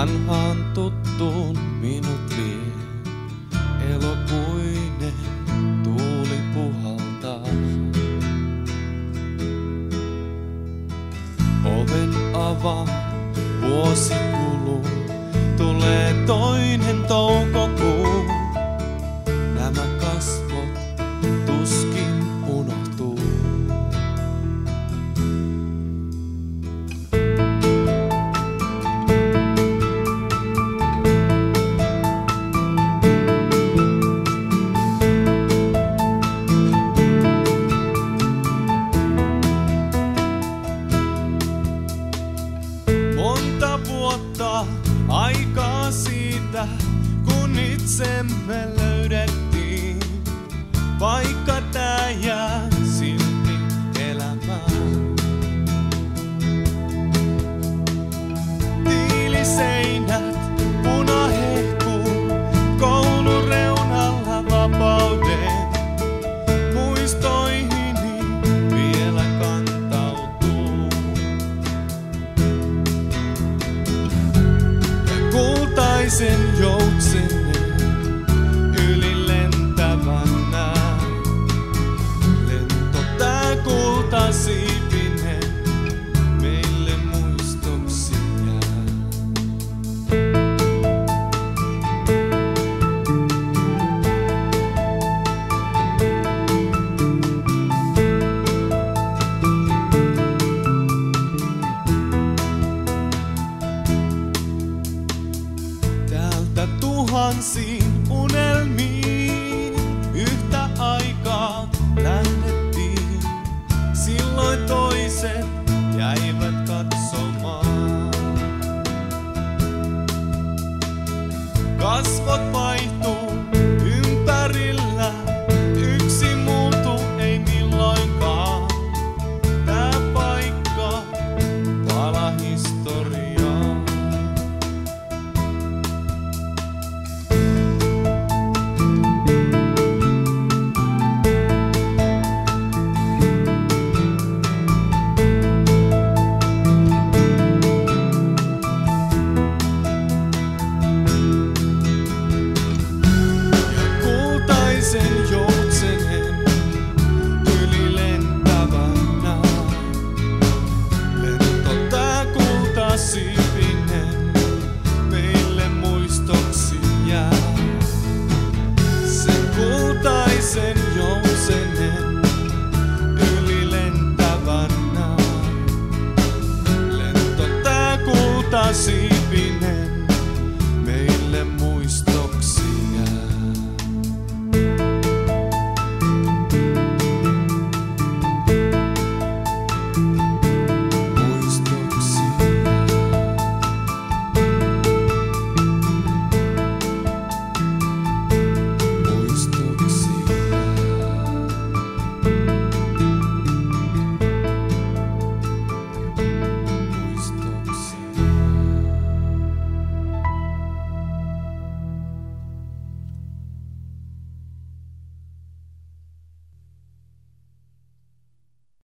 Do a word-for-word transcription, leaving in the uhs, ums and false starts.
vanhaan tuttuun minut vie. Elokuinen tuuli puhaltaa. Oven avaa, vuosi kuluu, tulee toinen toukokuu. Nämä kasvot tuskin unohtuu. Monta vuotta aikaa siitä, kun itsemme löydettiin. Vaikka tää jää silti elämään. Tiiliseinät, punahehkuu, koulun reunalla vapauden. Muistoihini vielä kantautuu. Ja kultaisen joutsenen yli lentävänä. Lento tää kultasiipinen meille muistoksi jää. Täältä tuhansiin unelmiin yhtä aikaa lähdettiin. Silloin toiset